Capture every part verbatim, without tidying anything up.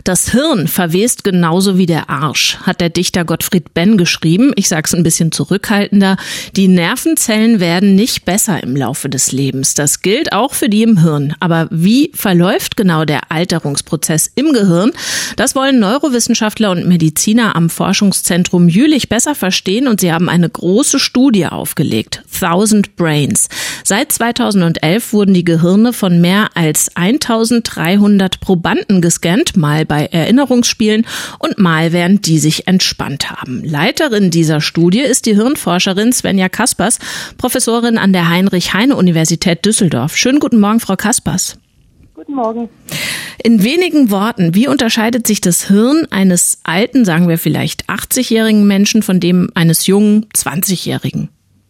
Das Hirn verwest genauso wie der Arsch, hat der Dichter Gottfried Benn geschrieben. Ich sag's ein bisschen zurückhaltender. Die Nervenzellen werden nicht besser im Laufe des Lebens. Das gilt auch für die im Hirn. Aber wie verläuft genau der Alterungsprozess im Gehirn? Das wollen Neurowissenschaftler und Mediziner am Forschungszentrum Jülich besser verstehen und sie haben eine große Studie aufgelegt. Thousand Brains. Seit zweitausendelf wurden die Gehirne von mehr als eintausenddreihundert Probanden gescannt, mal bei Erinnerungsspielen und mal während die sich entspannt haben. Leiterin dieser Studie ist die Hirnforscherin Svenja Kaspers, Professorin an der Heinrich-Heine-Universität Düsseldorf. Schönen guten Morgen, Frau Kaspers. Guten Morgen. In wenigen Worten, wie unterscheidet sich das Hirn eines alten, sagen wir vielleicht achtzigjährigen Menschen von dem eines jungen zwanzigjährigen?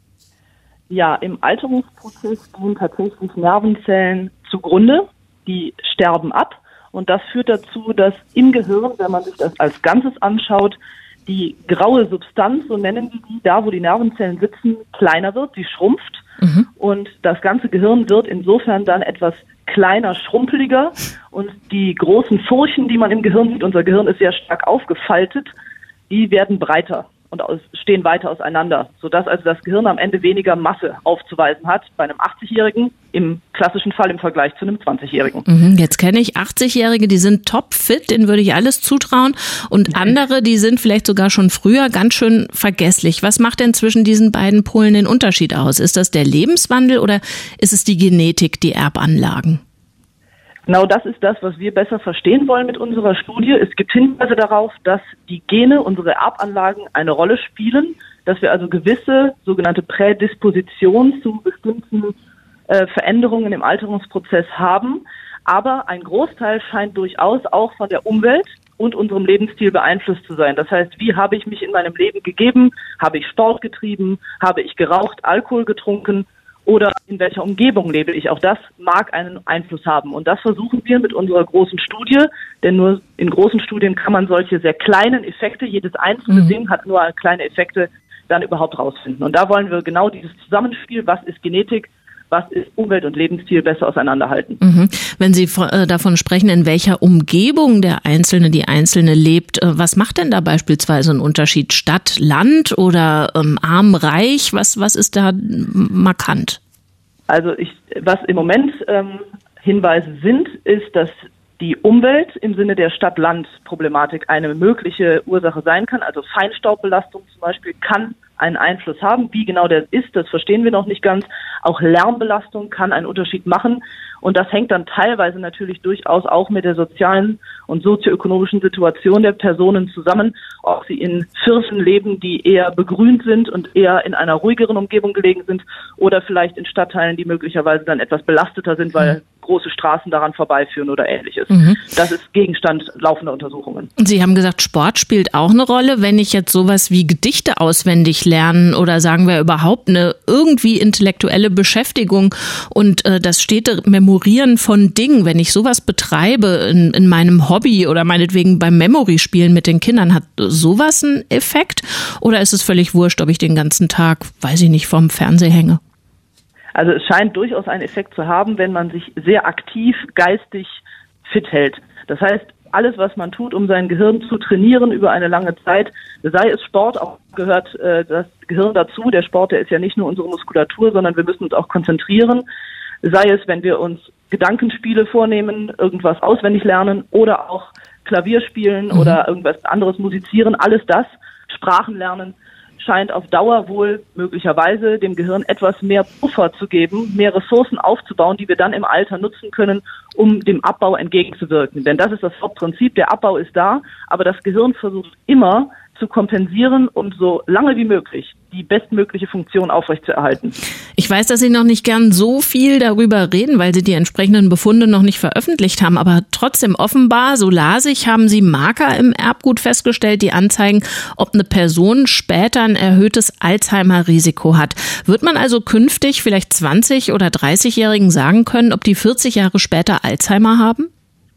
Ja, im Alterungsprozess gehen tatsächlich Nervenzellen zugrunde, die sterben ab und das führt dazu, dass im Gehirn, wenn man sich das als Ganzes anschaut, die graue Substanz, so nennen wir die, da wo die Nervenzellen sitzen, kleiner wird, sie schrumpft mhm. und das ganze Gehirn wird insofern dann etwas kleiner, schrumpeliger und die großen Furchen, die man im Gehirn sieht, unser Gehirn ist sehr stark aufgefaltet, die werden breiter und stehen weiter auseinander, sodass also das Gehirn am Ende weniger Masse aufzuweisen hat bei einem achtzigjährigen, im klassischen Fall im Vergleich zu einem zwanzigjährigen. Mhm, jetzt kenne ich achtzigjährige, die sind topfit, denen würde ich alles zutrauen und mhm. andere, die sind vielleicht sogar schon früher ganz schön vergesslich. Was macht denn zwischen diesen beiden Polen den Unterschied aus? Ist das der Lebenswandel oder ist es die Genetik, die Erbanlagen? Genau das ist das, was wir besser verstehen wollen mit unserer Studie. Es gibt Hinweise darauf, dass die Gene, unsere Erbanlagen, eine Rolle spielen, dass wir also gewisse sogenannte Prädispositionen zu bestimmten äh, Veränderungen im Alterungsprozess haben. Aber ein Großteil scheint durchaus auch von der Umwelt und unserem Lebensstil beeinflusst zu sein. Das heißt, wie habe ich mich in meinem Leben gegeben? Habe ich Sport getrieben? Habe ich geraucht, Alkohol getrunken? Oder in welcher Umgebung lebe ich? Auch das mag einen Einfluss haben. Und das versuchen wir mit unserer großen Studie, denn nur in großen Studien kann man solche sehr kleinen Effekte, jedes einzelne mhm. Ding hat nur kleine Effekte, dann überhaupt rausfinden. Und da wollen wir genau dieses Zusammenspiel, was ist Genetik, was ist Umwelt und Lebensstil, besser auseinanderhalten. Mhm. Wenn Sie äh, davon sprechen, in welcher Umgebung der Einzelne, die Einzelne lebt, äh, was macht denn da beispielsweise einen Unterschied? Stadt, Land oder ähm, arm, reich? Was, was ist da markant? Also ich, was im Moment ähm, Hinweise sind, ist, dass die Umwelt im Sinne der Stadt-Land-Problematik eine mögliche Ursache sein kann. Also Feinstaubbelastung zum Beispiel kann einen Einfluss haben. Wie genau der ist, das verstehen wir noch nicht ganz. Auch Lärmbelastung kann einen Unterschied machen. Und das hängt dann teilweise natürlich durchaus auch mit der sozialen und sozioökonomischen Situation der Personen zusammen, ob sie in Vierteln leben, die eher begrünt sind und eher in einer ruhigeren Umgebung gelegen sind oder vielleicht in Stadtteilen, die möglicherweise dann etwas belasteter sind, weil große Straßen daran vorbeiführen oder ähnliches. Mhm. Das ist Gegenstand laufender Untersuchungen. Sie haben gesagt, Sport spielt auch eine Rolle. Wenn ich jetzt sowas wie Gedichte auswendig lernen oder sagen wir überhaupt eine irgendwie intellektuelle Beschäftigung und äh, das stete Memorieren von Dingen, wenn ich sowas betreibe in, in meinem Hobby oder meinetwegen beim Memory-Spielen mit den Kindern, hat sowas einen Effekt? Oder ist es völlig wurscht, ob ich den ganzen Tag, weiß ich nicht, vorm Fernseher hänge? Also es scheint durchaus einen Effekt zu haben, wenn man sich sehr aktiv geistig fit hält. Das heißt, alles, was man tut, um sein Gehirn zu trainieren über eine lange Zeit, sei es Sport, auch gehört äh, das Gehirn dazu. Der Sport, der ist ja nicht nur unsere Muskulatur, sondern wir müssen uns auch konzentrieren. Sei es, wenn wir uns Gedankenspiele vornehmen, irgendwas auswendig lernen oder auch Klavier spielen mhm. oder irgendwas anderes musizieren. Alles das, Sprachen lernen, scheint auf Dauer wohl möglicherweise dem Gehirn etwas mehr Puffer zu geben, mehr Ressourcen aufzubauen, die wir dann im Alter nutzen können, um dem Abbau entgegenzuwirken. Denn das ist das Hauptprinzip, der Abbau ist da, aber das Gehirn versucht immer zu kompensieren und so lange wie möglich die bestmögliche Funktion aufrechtzuerhalten. Ich weiß, dass Sie noch nicht gern so viel darüber reden, weil Sie die entsprechenden Befunde noch nicht veröffentlicht haben, aber trotzdem offenbar, so las ich, haben Sie Marker im Erbgut festgestellt, die anzeigen, ob eine Person später ein erhöhtes Alzheimer-Risiko hat. Wird man also künftig vielleicht zwanzig- oder dreißigjährigen sagen können, ob die vierzig Jahre später Alzheimer haben?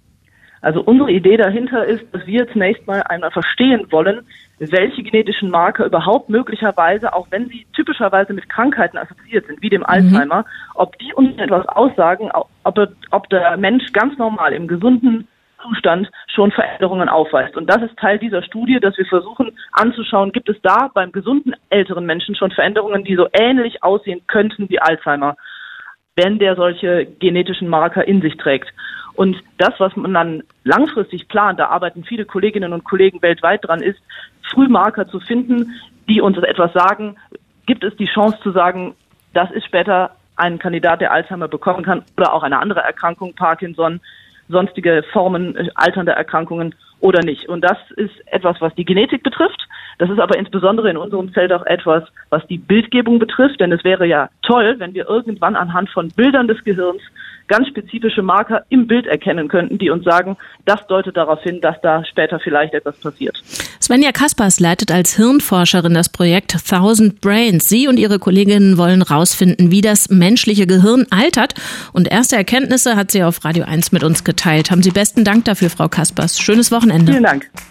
Also unsere Idee dahinter ist, dass wir zunächst mal einmal verstehen wollen, welche genetischen Marker überhaupt möglicherweise, auch wenn sie typischerweise mit Krankheiten assoziiert sind, wie dem Alzheimer, mhm. ob die uns etwas aussagen, ob, ob der Mensch ganz normal im gesunden Zustand schon Veränderungen aufweist. Und das ist Teil dieser Studie, dass wir versuchen anzuschauen, gibt es da beim gesunden älteren Menschen schon Veränderungen, die so ähnlich aussehen könnten wie Alzheimer, wenn der solche genetischen Marker in sich trägt. Und das, was man dann langfristig plant, da arbeiten viele Kolleginnen und Kollegen weltweit dran, ist, Frühmarker zu finden, die uns etwas sagen, gibt es die Chance zu sagen, das ist später ein Kandidat, der Alzheimer bekommen kann oder auch eine andere Erkrankung, Parkinson, sonstige Formen alternder Erkrankungen oder nicht. Und das ist etwas, was die Genetik betrifft. Das ist aber insbesondere in unserem Feld auch etwas, was die Bildgebung betrifft. Denn es wäre ja toll, wenn wir irgendwann anhand von Bildern des Gehirns ganz spezifische Marker im Bild erkennen könnten, die uns sagen, das deutet darauf hin, dass da später vielleicht etwas passiert. Svenja Kaspers leitet als Hirnforscherin das Projekt Thousand Brains. Sie und ihre Kolleginnen wollen rausfinden, wie das menschliche Gehirn altert. Und erste Erkenntnisse hat sie auf Radio eins mit uns geteilt. Haben Sie besten Dank dafür, Frau Kaspers. Schönes Wochenende. Vielen Dank.